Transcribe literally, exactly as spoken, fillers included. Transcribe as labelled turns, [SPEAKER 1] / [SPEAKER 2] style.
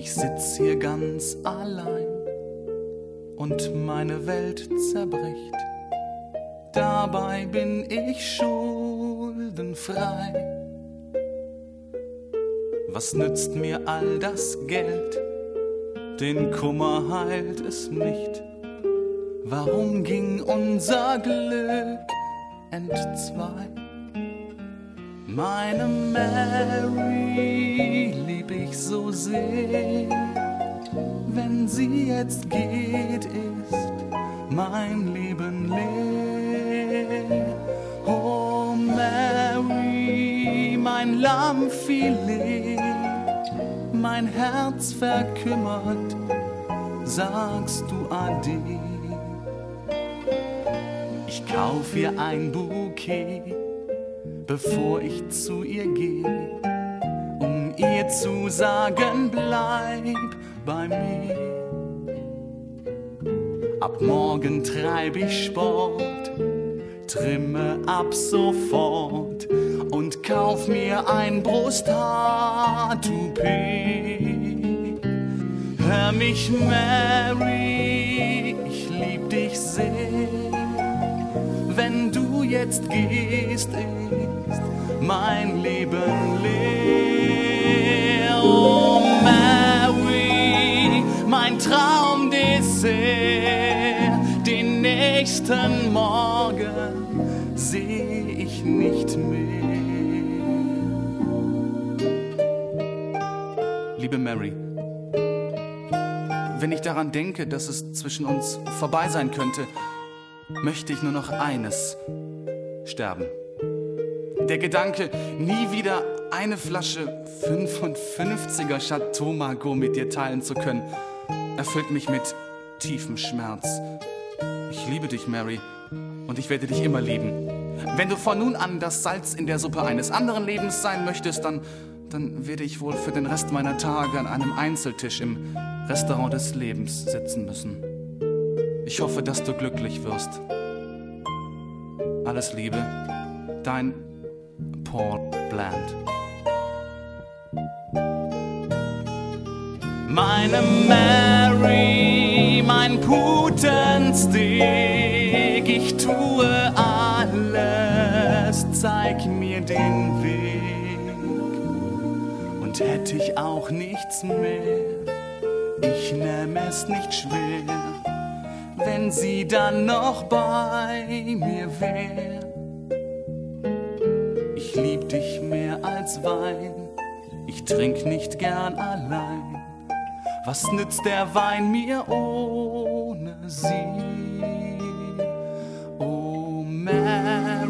[SPEAKER 1] Ich sitz hier ganz allein und meine Welt zerbricht. Dabei bin ich schuldenfrei. Was nützt mir all das Geld? Den Kummer heilt es nicht. Warum ging unser Glück entzwei? Meine Mary lieb ich so sehr. Wenn sie jetzt geht, ist mein Leben leer. Oh Mary, mein Lammfilet, mein Herz verkümmert, sagst du Ade. Ich kauf ihr ein Bouquet, bevor ich zu ihr gehe, um ihr zu sagen, bleib bei mir. Ab morgen treib ich Sport, trimme ab sofort und kauf mir ein Brusthaar-Toupet. Hör mich, Mary, ich lieb dich sehr. Wenn du jetzt gehst, ist mein Leben leer. Oh Mary, mein Traumdessert, den nächsten Morgen seh ich nicht mehr. Liebe Mary, wenn ich daran denke, dass es zwischen uns vorbei sein könnte, möchte ich nur noch eines: sterben. Der Gedanke, nie wieder eine Flasche fünfundfünfziger Chateau Margaux mit dir teilen zu können, erfüllt mich mit tiefem Schmerz. Ich liebe dich, Mary, und ich werde dich immer lieben. Wenn du von nun an das Salz in der Suppe eines anderen Lebens sein möchtest, dann, dann werde ich wohl für den Rest meiner Tage an einem Einzeltisch im Restaurant des Lebens sitzen müssen. Ich hoffe, dass du glücklich wirst. Alles Liebe, dein Paul Bland. Meine Mary, mein Putenstick, ich tue alles, zeig mir den Weg. Und hätte ich auch nichts mehr, ich nähm es nicht schwer, wenn sie dann noch bei mir wär. Ich lieb dich mehr als Wein, ich trink nicht gern allein. Was nützt der Wein mir ohne sie? Oh, man.